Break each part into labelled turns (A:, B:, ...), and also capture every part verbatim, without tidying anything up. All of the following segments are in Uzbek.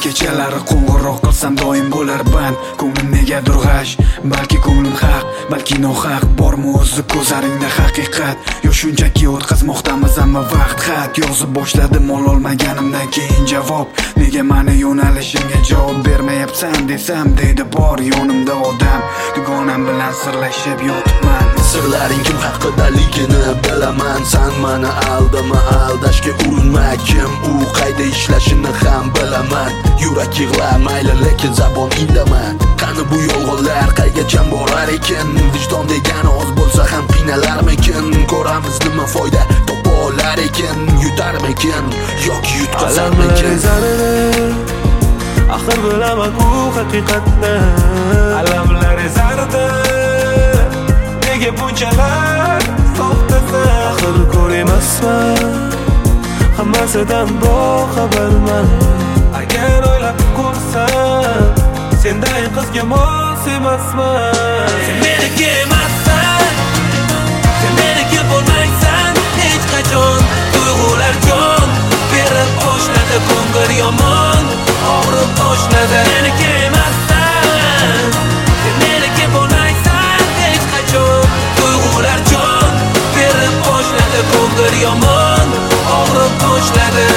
A: kechalari qo'ng'iroq qilsam doim bo'lar band. Ko'nglim negadir g'ash, balki ko'nglim haq, balki nohaq. Bormi o'zi ko'zlaringda haqiqat, yo shunchaki o'tkazmoqdamiz hamma vaqt? Xat yozib boshladim ololmaganimdan keyin javob. Nega mani yo'nalishimga javob bermayapsan desam, deydi bor yonimda odam. Dugonam bilan sirlashib yotibman.
B: Sirlaring kim haqidaligini bilaman. San mani aldama, aldashga urinma. Kim u qayda ishlashini ham bilaman. Yurak yig'lar mayli lekin zabon indama. Qani bu yolg'onlar qaygacha borar ekan? Vijdon degan oz bo'lsa ham qiynalarmikin? Ko'ramiz nima foyda topa olar ekan? Yutarmikin yoki yutqazarmikin?
C: Axir bilaman bu haqiqatni. Alamlar ezardi, nega bunchalar soxtasan? Axir ko'rmasman, hammasidan boxabarman. Agar o'ylab ko'rsam, senday qizga mos emasman. Sen meniki emassan, sen meniki bo'lmaysan hech qachon. Tuyg'ular jon berib boshladi, ko'ngil yomon og'rib boshladi. Meniki emassan, sen meniki bo'lmaysan hech qachon. Tuyg'ular jon berib boshladi, ko'ngil yomon og'rib boshladi.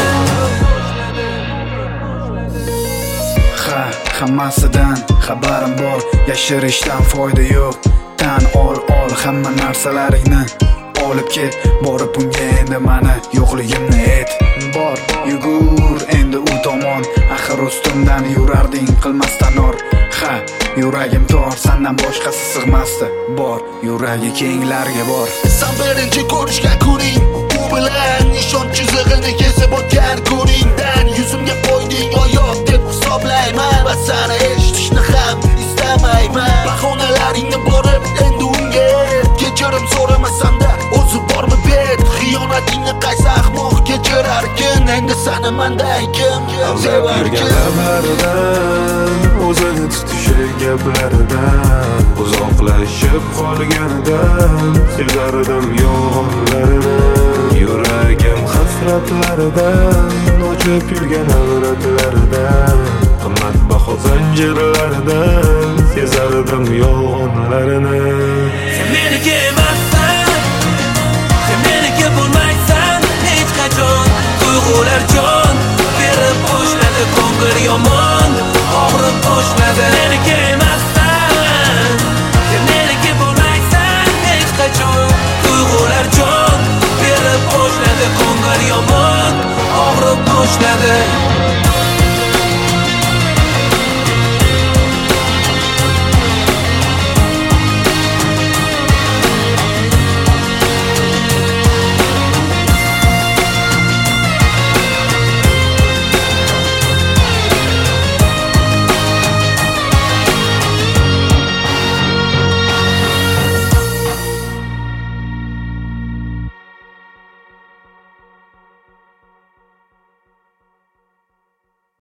A: Ha, hammasidan xabarim bor, yashirishdan foyda yo'q. Tan ol, ol hamma narsalaringni olib ket. Borib unga endi mani yo'qligimni ayt. Bor, yugur endi u tomon. Axir ustimdan yurarding qilmasdan or. Ha, yuragim tor, sandan boshqasi sig'masdi. Bor, yuragi kenglarga bor.
B: San birinchi ko'rishgan kuning, u bilan nishon chizig'ini kesib o'tgan kuningdan yuzimga qo'yding oyoq deb hisoblayman va seni eshitishni ham istamayman. Bahonalaringni borib endi unga kechirim so'ramasam-da o'zi bormi bet? Xiyonatingni qaysi ahmoq kechirarkin? Endi seni manday kim sevarkin?
C: Lablaridan o'zini tutishi gaplaridan uzoqlashib qolganidan sezardim yolg'onlarini. Yuragim hasratlaridan ochib yurgan avratlaridan qimmatbaho zanjirlaridan sezardim yolg'onlarini.
D: Sen meniki emassan, sen meniki bo'lmaysan hech qachon. Tuyg'ular jon berib boshladi, ko'ngil yomon og'rib boshladi. Meniki emassan.